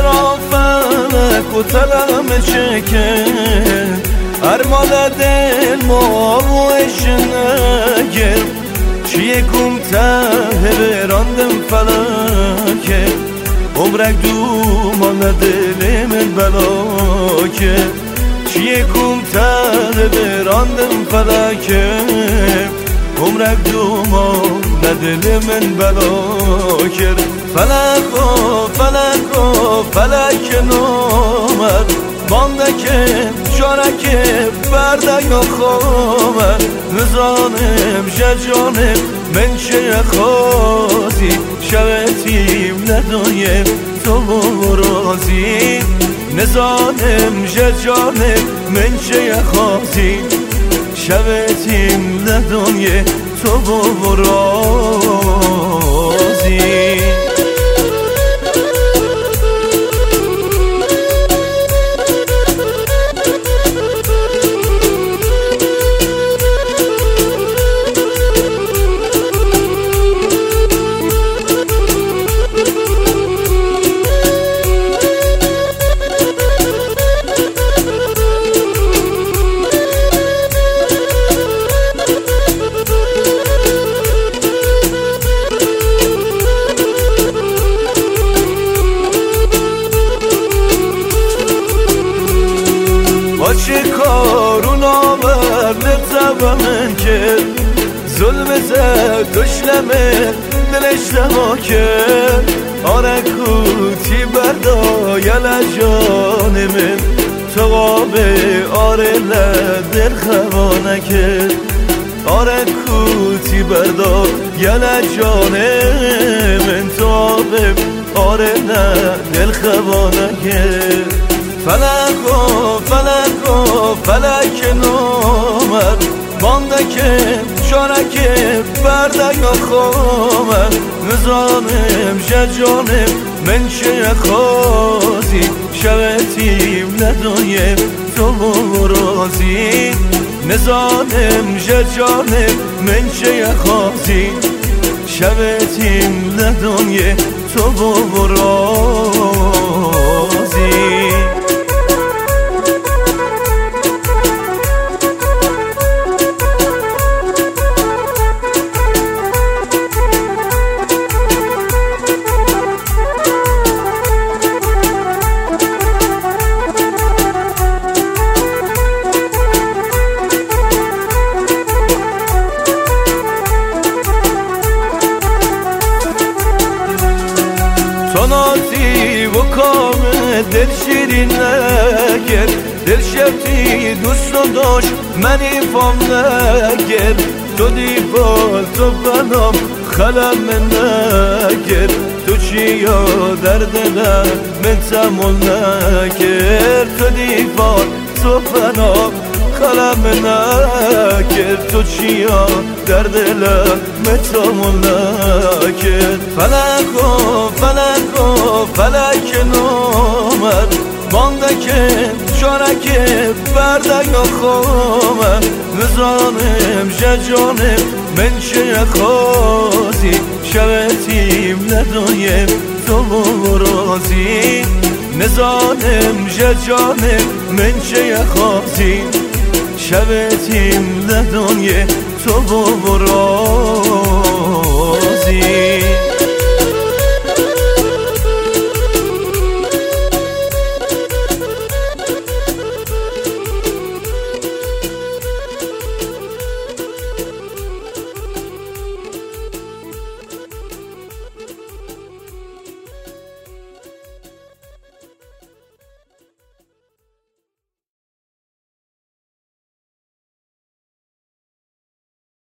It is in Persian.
چرا فلک و تلم چکه هر مال دل ما و اشنگه چیه کم ته براندم فلکه عمرک دو مال دل من بلاکه چیه کم ته براندم فلکه عمرک دو مال دل من بلاکه فلک و فلک و فلک نامد بانده که شارک برده یا خوامد نزانم شجانم من چه خوازی شوتیم ندایم تو برازی نزانم شجانم من چه خوازی شوتیم ندایم تو برازی با چه کارون آورد نتبمن کرد ظلم زد دشلمه دلش دما کرد آره کوتی بردای لجان من توابه آره لدل خوانه کرد آره کوتی بردای لجان من توابه آره لدل خوانه کرد فلک و فلک و فلک نامد بانده که شارک برده یا خوامد نزانم شجانم من چه خوازی شوتیم ندایم تو برازی نزانم شجانم من چه خوازی شوتیم ندایم تو برازی نازی و کام دل شیرین نگرد دل شفتی دوست و داشت منی فام نگرد تو دیوال تو بنام خلم من نگرد تو چیا در دلم من تمول نگرد تو دیوال تو بنام خلم من نگرد تو چیا در دلم من تمول نگرد فلک و فلک و فلک نامد بانده که شارک برده یا خوامد نزانم شجانم من چه خوازی شوتیم ندایم تو برازی نزانم شجانم من چه خوازی شوتیم ندایم تو برازی